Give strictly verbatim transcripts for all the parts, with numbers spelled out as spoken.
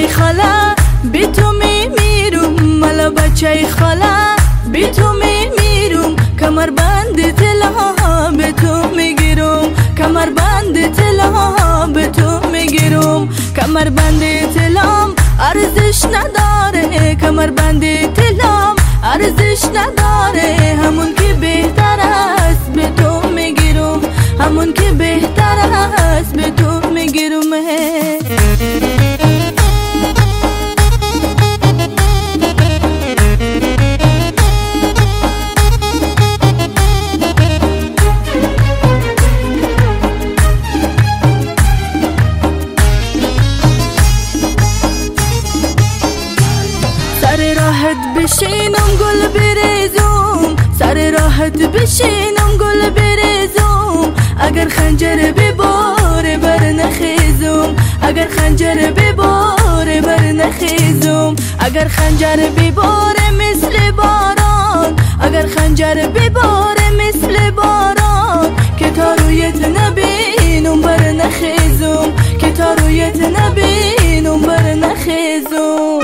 خاله بی تو میمیرم، ملا بچه خاله بی تو میمیرم. کمر بند طلا به تو میگیرم، کمر بند طلا به تو میگیرم. کمر بند طلام ارزش نداره، کمر بند طلام ارزش نداره. همون که بهتر است به تو میگیرم، همون که بهتر است به تو میگیرم. سر راحت بشینم گل بریزم، سر راحت بشینم گل بریزم. اگر خنجر بباره بر نخیزم، اگر خنجر بباره بر نخیزم. اگر خنجر بباره مثل باران، اگر خنجر بباره مثل باران. که تا رویت نبینم بر نخیزم، که تا رویت نبینم بر نخیزم.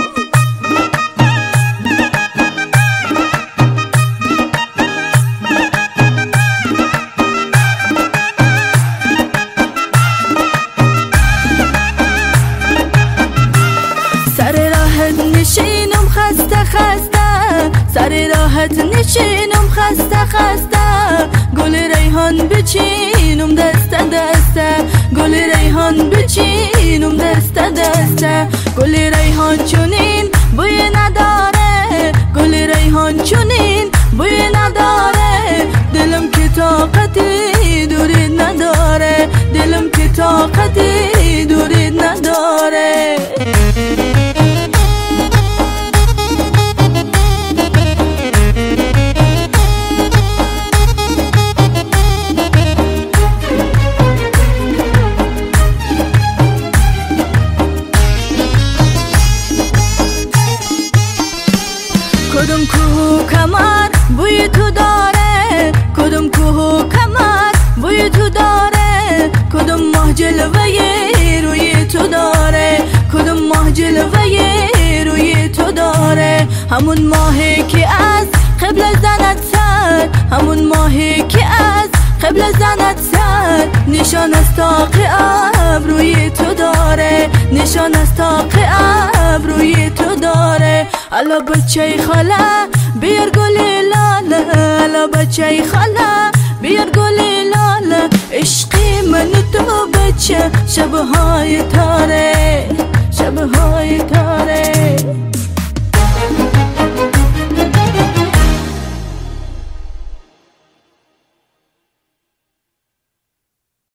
سر راحت نشینم خسته خسته، سر راحت نشینم خسته خسته. گل ریحان بچینم دست دسته، گل ریحان بچینم دست دسته. گل ریحان چونین بوی نداره، گل ریحان چونین بوی نداره. دلم که طاقتی دورید نداره، دلم که طاقتی دورید نداره. کدوم کوه و کمر بوی تو داره، کدوم کوه و کمر بوی تو داره. کدوم ماه جلوه روی تو داره، کدوم ماه جلوه روی تو داره. همون ماهی که از قبل زنت سر، همون ماهی که از قبل زنت سر. نشان از طاق ابروی تو داره، نشان از طاق ابروی تو داره. الا بچه خاله بیار گل لاله، الا بچه خاله بیار گل لاله. عشقی من تو بچه شبهای تاره، شبهای تاره.